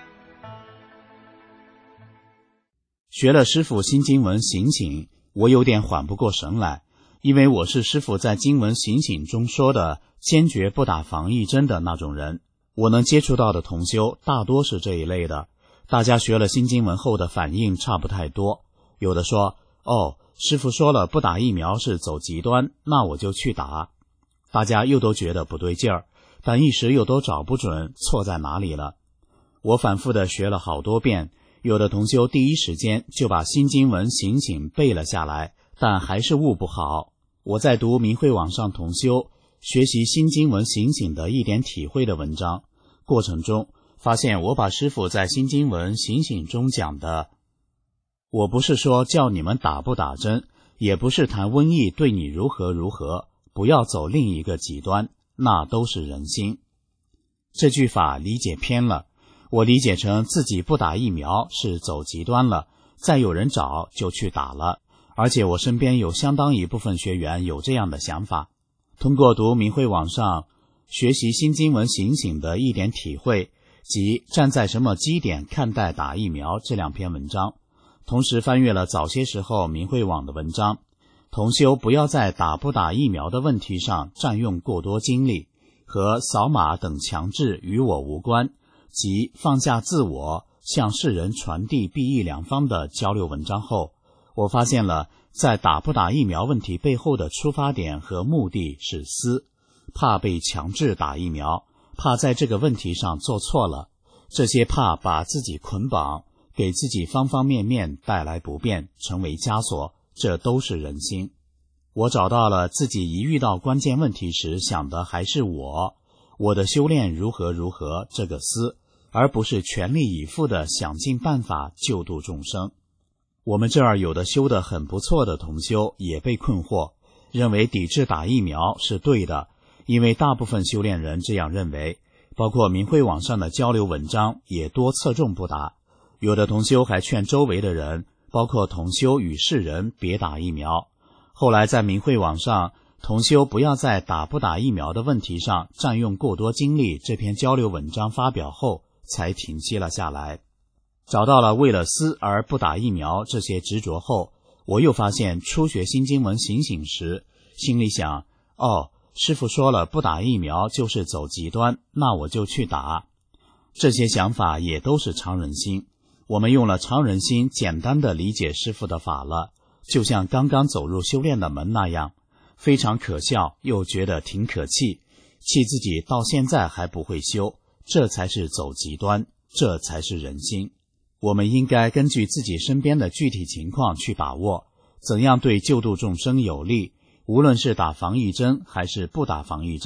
学了师父新经文醒醒，我有点缓不过神来，因为我是师父在经文醒醒中说的坚决不打防疫针的那种人。我能接触到的同修大多是这一类的，大家学了新经文后的反应差不太多。有的说，师父说了不打疫苗是走极端，那我就去打。大家又都觉得不对劲儿，但一时又都找不准错在哪里了。我反复的学了好多遍，有的同修第一时间就把新经文醒醒背了下来，但还是悟不好。我在读明慧网上同修学习新经文醒醒的一点体会的文章过程中，发现我把师父在新经文醒醒中讲的，我不是说叫你们打不打针，也不是谈瘟疫对你如何如何，不要走另一个极端，那都是人心。这句法理解偏了，我理解成自己不打疫苗是走极端了，再有人找就去打了，而且我身边有相当一部分学员有这样的想法。通过读明慧网上学习新经文醒醒的一点体会及站在什么基点看待打疫苗这2篇文章，同时翻阅了早些时候明慧网的文章，同修不要在打不打疫苗的问题上占用过多精力，和扫码等强制与我无关，即放下自我向世人传递裨益良方的交流文章后，我发现了在打不打疫苗问题背后的出发点和目的是私，怕被强制打疫苗，怕在这个问题上做错了，这些怕把自己捆绑，给自己方方面面带来不便，成为枷锁，这都是人心。我找到了自己一遇到关键问题时想的还是我的修炼如何如何这个私，而不是全力以赴的想尽办法救度众生。我们这儿有的修得很不错的同修也被困惑，认为抵制打疫苗是对的，因为大部分修炼人这样认为，包括明慧网上的交流文章也多侧重不打。有的同修还劝周围的人，包括同修与世人别打疫苗。后来在明慧网上，同修不要在打不打疫苗的问题上占用过多精力这篇交流文章发表后，才停息了下来。找到了为了私而不打疫苗这些执着后，我又发现初学新经文醒醒时，心里想，师父说了不打疫苗就是走极端，那我就去打。这些想法也都是常人心，我们用了常人心简单的理解师父的法了，就像刚刚走入修炼的门那样，非常可笑，又觉得挺可气，气自己到现在还不会修，这才是走极端，这才是人心。我们应该根据自己身边的具体情况去把握，怎样对救度众生有利，无论是打防疫针还是不打防疫针，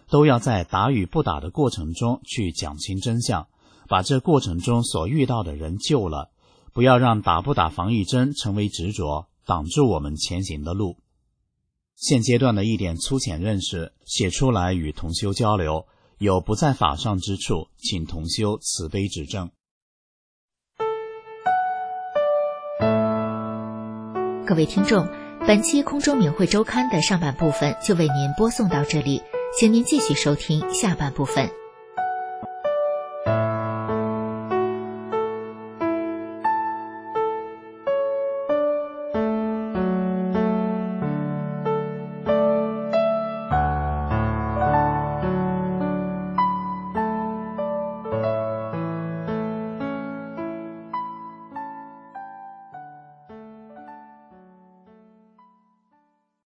都要在打与不打的过程中去讲清真相，把这过程中所遇到的人救了，不要让打不打防疫针成为执着，挡住我们前行的路。现阶段的一点粗浅认识写出来与同修交流，有不在法上之处，请同修慈悲指正。 各位听众，本期空中明慧周刊的上半部分就为您播送到这里，请您继续收听下半部分。